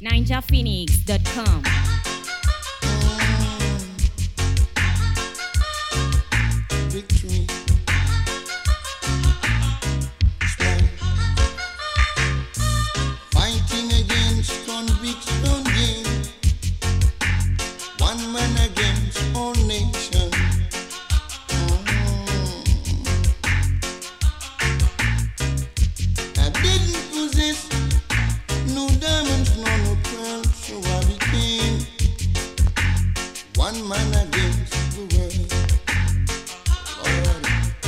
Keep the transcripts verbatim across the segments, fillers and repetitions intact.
ninja phoenix dot com. Victory. Fighting against conviction game. One man against all nation. Mm. I didn't possess no diamonds, nor no pearls, so I became one man against the world. Lord.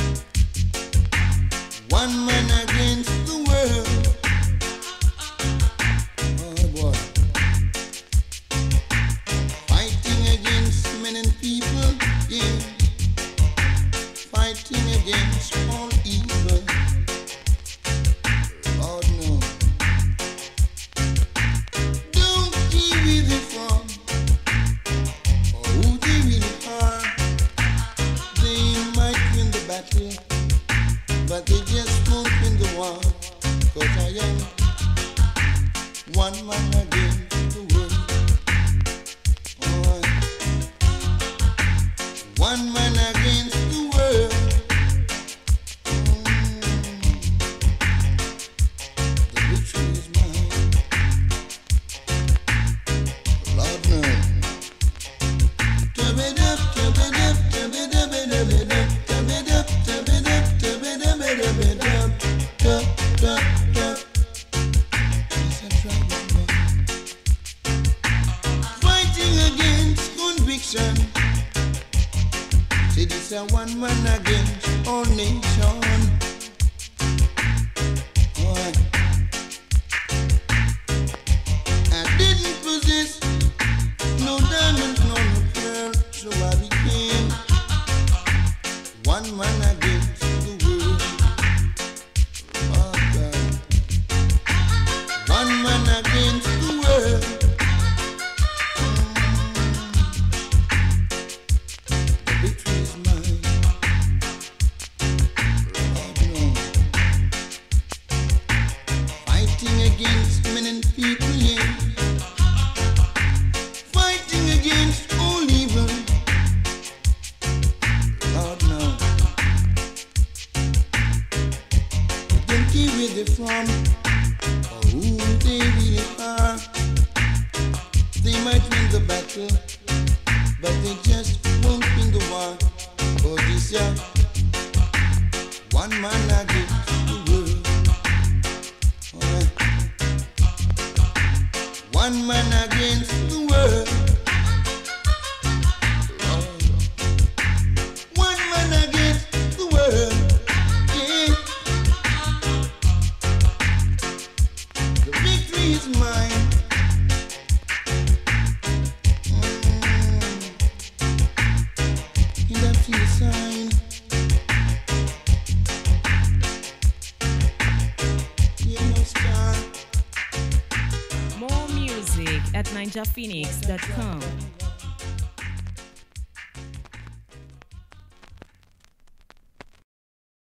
One man against the world. Oh boy. Fighting against men and people, yeah. Fighting against all evil. Lord no. Don't care where they from or who they really are. They might win the battle, but they just won't win the war. 'Cause I am one man against the world. Oh, one man against the world. Mm. The victory is mine. Lord no. Tub-it-up, tub-it-up, tub-it-up-it-up-it-up, tub-it-up, tub-it-up, tub-it-up-it-up-it-up, tub, tub, tub. Yes, I tried my best. Fighting against conviction. See, this a one man against all nation. Oh, I didn't possess no diamonds, no no pearl, so I became one man against the world. Oh God, one man against the world. Mm. The victory is mine. Lord no. Fighting against men and people, yeah. Fighting against all evil. Lord no. Don't care where they're from or who they really are. They might win the battle, but they just won't win the war. Oh, this year, one man against the world. Alright. One man against the world. Lord. One man against the world. Yeah. The victory is mine. Mm. And I feel the sign. Yeah, no star. More music at ninja phoenix dot com.